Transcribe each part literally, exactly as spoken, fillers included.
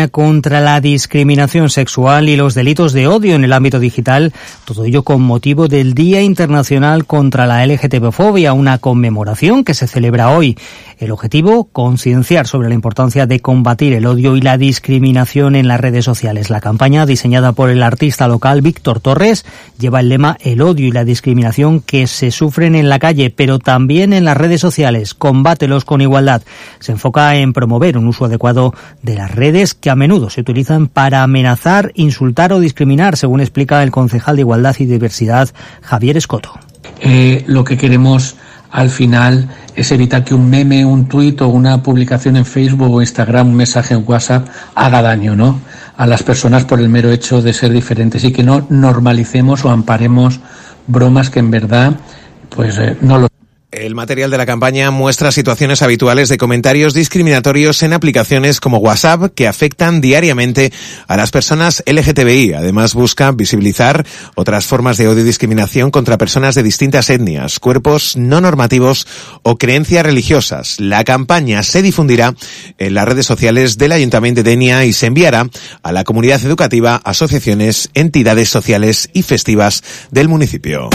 campaña contra la discriminación sexual y los delitos de odio en el ámbito digital, todo ello con motivo del Día Internacional contra la L G T B fobia, una conmemoración que se celebra hoy. El objetivo, concienciar sobre la importancia de combatir el odio y la discriminación en las redes sociales. La campaña, diseñada por el artista local Víctor Torres, lleva el lema "El odio y la discriminación que se sufren en la calle, pero también en las redes sociales. Combátelos con igualdad". Se enfoca en promover un uso adecuado de las redes que a menudo se utilizan para amenazar, insultar o discriminar, según explica el concejal de Igualdad y Diversidad, Javier Escoto. Eh, lo que queremos al final es evitar que un meme, un tuit o una publicación en Facebook o Instagram, un mensaje en WhatsApp haga daño, ¿no?, a las personas por el mero hecho de ser diferentes, y que no normalicemos o amparemos bromas que en verdad pues eh, no lo. El material de la campaña muestra situaciones habituales de comentarios discriminatorios en aplicaciones como WhatsApp que afectan diariamente a las personas L G T B I. Además, busca visibilizar otras formas de odio y discriminación contra personas de distintas etnias, cuerpos no normativos o creencias religiosas. La campaña se difundirá en las redes sociales del Ayuntamiento de Denia y se enviará a la comunidad educativa, asociaciones, entidades sociales y festivas del municipio.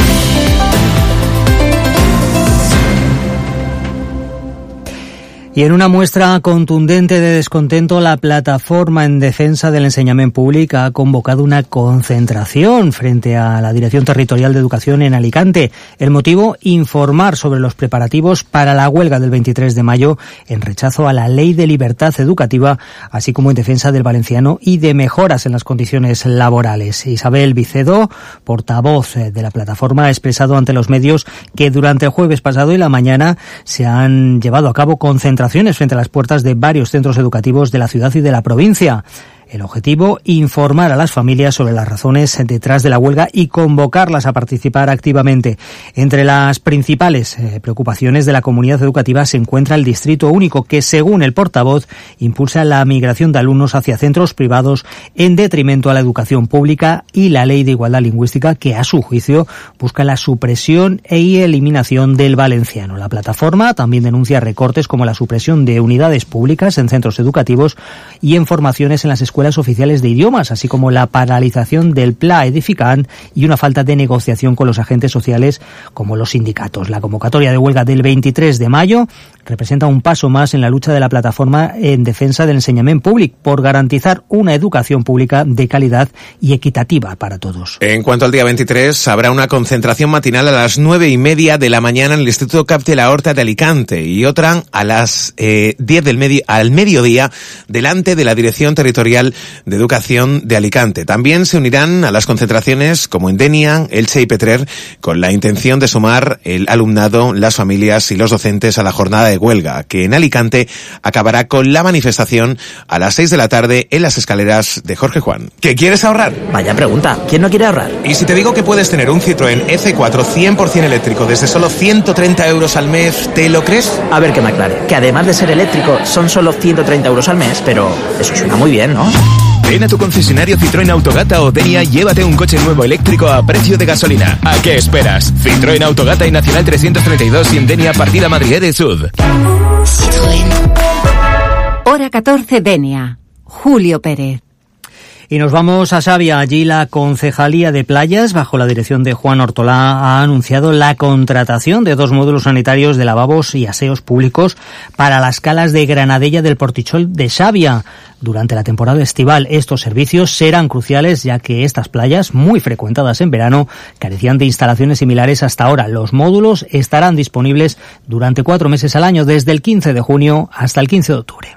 Y en una muestra contundente de descontento, la Plataforma en Defensa del Enseñament Públic ha convocado una concentración frente a la Dirección Territorial de Educación en Alicante. El motivo, informar sobre los preparativos para la huelga del veintitrés de mayo en rechazo a la Ley de Libertad Educativa, así como en defensa del valenciano y de mejoras en las condiciones laborales. Isabel Vicedo, portavoz de la plataforma, ha expresado ante los medios que durante el jueves pasado y la mañana se han llevado a cabo concentraciones frente a las puertas de varios centros educativos de la ciudad y de la provincia. El objetivo, informar a las familias sobre las razones detrás de la huelga y convocarlas a participar activamente. Entre las principales eh, preocupaciones de la comunidad educativa se encuentra el distrito único, que según el portavoz impulsa la migración de alumnos hacia centros privados en detrimento a la educación pública, y la Ley de Igualdad Lingüística, que a su juicio busca la supresión e eliminación del valenciano. La plataforma también denuncia recortes como la supresión de unidades públicas en centros educativos y en formaciones en las escuelas escuelas oficiales de idiomas, así como la paralización del Pla Edificant y una falta de negociación con los agentes sociales como los sindicatos. La convocatoria de huelga del veintitrés de mayo representa un paso más en la lucha de la plataforma en defensa del enseñament públic por garantizar una educación pública de calidad y equitativa para todos. En cuanto al día veintitrés, habrá una concentración matinal a las nueve y media de la mañana en el Instituto Cap de la Horta de Alicante y otra a las eh, diez del medio, al mediodía delante de la Dirección Territorial de Educación de Alicante. También se unirán a las concentraciones como en Denia, Elche y Petrer, con la intención de sumar el alumnado, las familias y los docentes a la jornada de huelga, que en Alicante acabará con la manifestación a las seis de la tarde en las escaleras de Jorge Juan. ¿Qué quieres ahorrar? Vaya pregunta, ¿quién no quiere ahorrar? ¿Y si te digo que puedes tener un Citroën E C cuatro cien por ciento eléctrico desde solo ciento treinta euros al mes, ¿te lo crees? A ver que me aclare, que además de ser eléctrico son solo ciento treinta euros al mes, pero eso suena muy bien, ¿no? Ven a tu concesionario Citroën Autogata o Denia y llévate un coche nuevo eléctrico a precio de gasolina. ¿A qué esperas? Citroën Autogata y Nacional trescientos treinta y dos y en Denia partida Madrid de Sud. Citroën. Hora catorce, Denia. Julio Pérez. Y nos vamos a Xavia. Allí la Concejalía de Playas, bajo la dirección de Juan Ortolá, ha anunciado la contratación de dos módulos sanitarios de lavabos y aseos públicos para las calas de Granadella del Portichol de Xavia. Durante la temporada estival, estos servicios serán cruciales, ya que estas playas, muy frecuentadas en verano, carecían de instalaciones similares hasta ahora. Los módulos estarán disponibles durante cuatro meses al año, desde el quince de junio hasta el quince de octubre.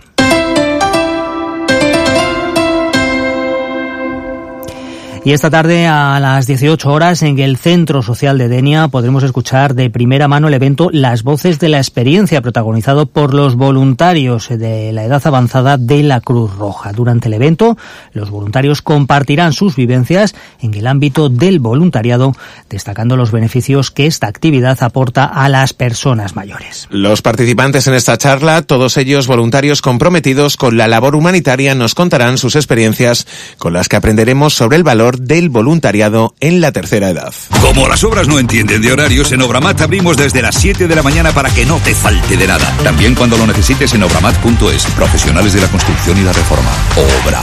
Y esta tarde a las dieciocho horas en el Centro Social de Denia podremos escuchar de primera mano el evento Las Voces de la Experiencia, protagonizado por los voluntarios de la edad avanzada de la Cruz Roja. Durante el evento, los voluntarios compartirán sus vivencias en el ámbito del voluntariado, destacando los beneficios que esta actividad aporta a las personas mayores. Los participantes en esta charla, todos ellos voluntarios comprometidos con la labor humanitaria, nos contarán sus experiencias con las que aprenderemos sobre el valor del voluntariado en la tercera edad. Como las obras no entienden de horarios, en Obramat abrimos desde las siete de la mañana para que no te falte de nada. También cuando lo necesites en obramat punto es. Profesionales de la construcción y la reforma. Obramat.